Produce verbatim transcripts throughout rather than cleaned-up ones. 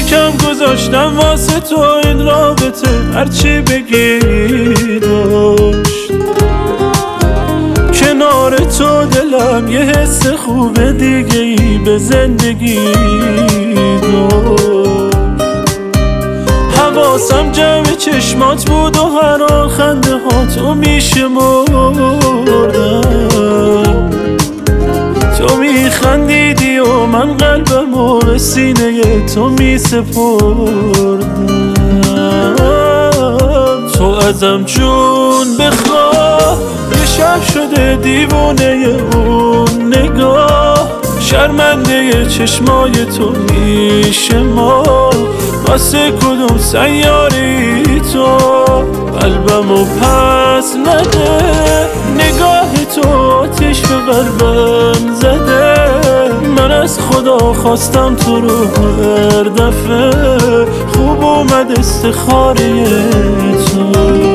کم گذاشتم واسه تو این رابطه، هرچی بگی داشت. کنار تو دلم یه حس خوب دیگه ای به زندگی داشت. حواسم جمع چشمات بود و هر آن خنده ها تو میشه مردم. تو میخندیدی و من قلبمو به سینه تو میسپردم. تو ازم جون بخواه، یه شب شده دیوونه اون نگاه. شرمنده چشمای تو میشه ما، واسه کدوم سیاری تو قلبمو پس نده. نگاه تو آتیش به قلبم زده، من از خدا خواستم تو رو هر دفعه. خوب اومد استخاره تو.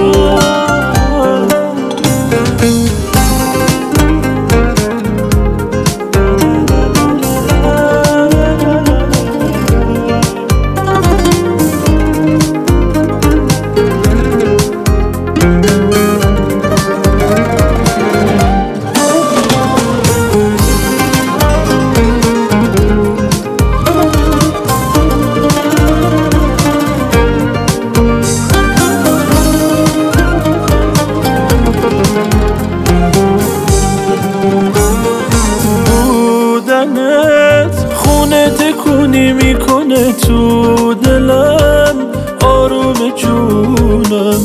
خونه تکونی میکنه تو دلم، آروم جونم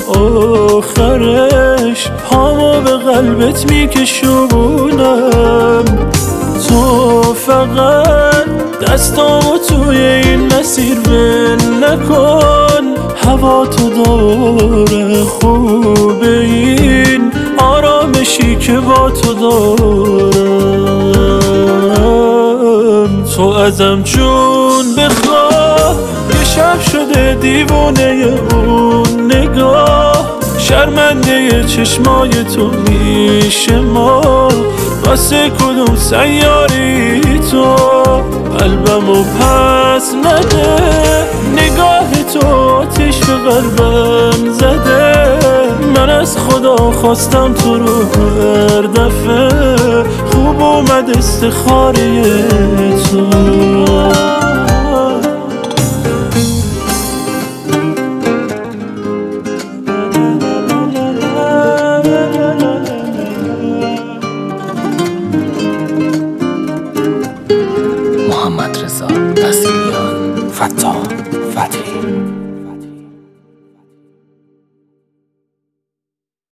آخرش پامو به قلبت میکشونم. تو فقط دستامو توی این مسیر ول نکن، هوا تو داره خوبه این آرامشی که با تو دارم. تو ازم جون بخواه، یه شب شده دیوونه اون نگاه. شرمنده چشمای تو میشه ما، واسه کدوم سیاری تو قلبمو پس نده. نگاه تو آتیش به قلبم زده، من از خدا خواستم تو رو هر دفعه. خوب اومد استخاره تو. محمد رضا وسیلیان، فتاح فتحی.